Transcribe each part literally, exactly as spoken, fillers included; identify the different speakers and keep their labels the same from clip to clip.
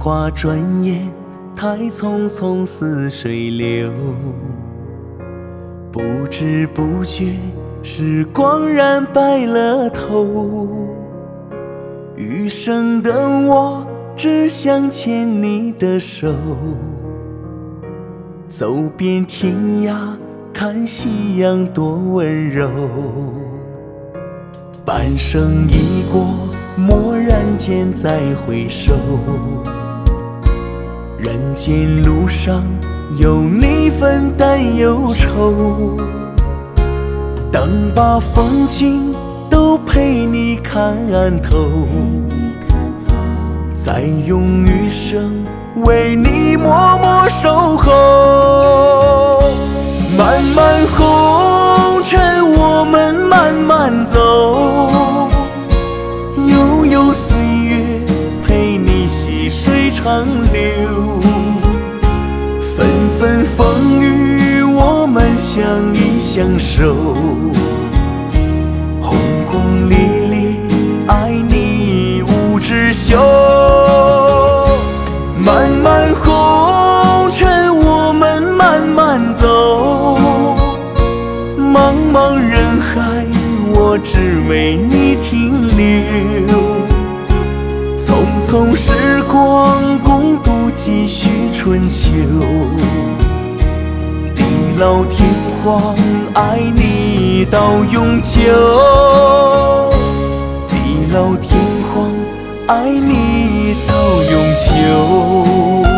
Speaker 1: 华转眼太匆匆似水流，不知不觉时光染白了头。余生的我只想牵你的手，走遍天涯看夕阳多温柔。半生已过，蓦然间再回首，人间路上有你分担忧愁。当把风景都陪你看透，再用余生为你默默守候。漫漫红尘我们慢慢走，悠悠岁月陪你细水长流。纷纷风雨我们相依相守，轰轰烈烈爱你无只休。漫漫红尘我们慢慢走，茫茫人海我只为你停留。匆匆时光共度几许春秋，地老天荒爱你到永久。地老天荒爱你到永久。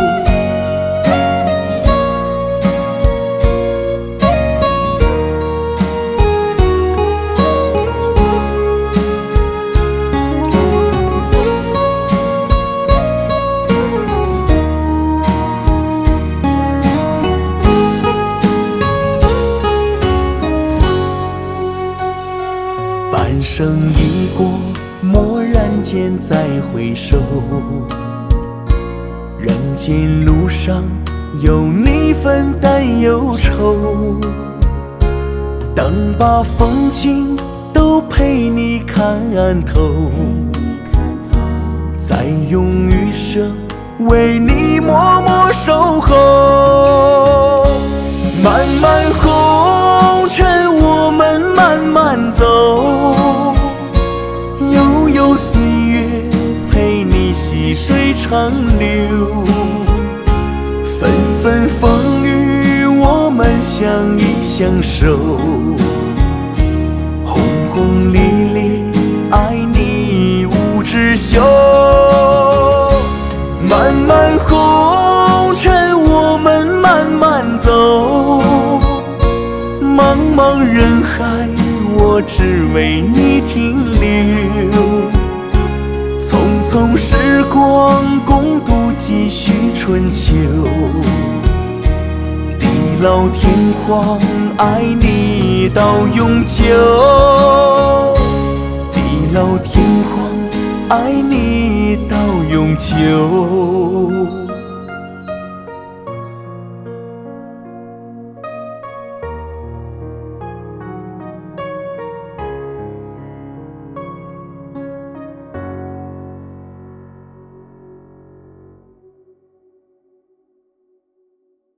Speaker 1: 半生已过，蓦然间再回首，人间路上有你分担忧愁。当把风景都陪你看透，再用余生为你默默守候。漫漫红尘我们慢慢走，悠悠岁月陪你细水长流。纷纷风雨我们相依相守，轰轰烈烈爱你无只休。漫漫红尘我们慢慢走，茫茫人海我只为你停留。匆匆时光共度几许春秋，地老天荒爱你到永久。地老天荒爱你到永久。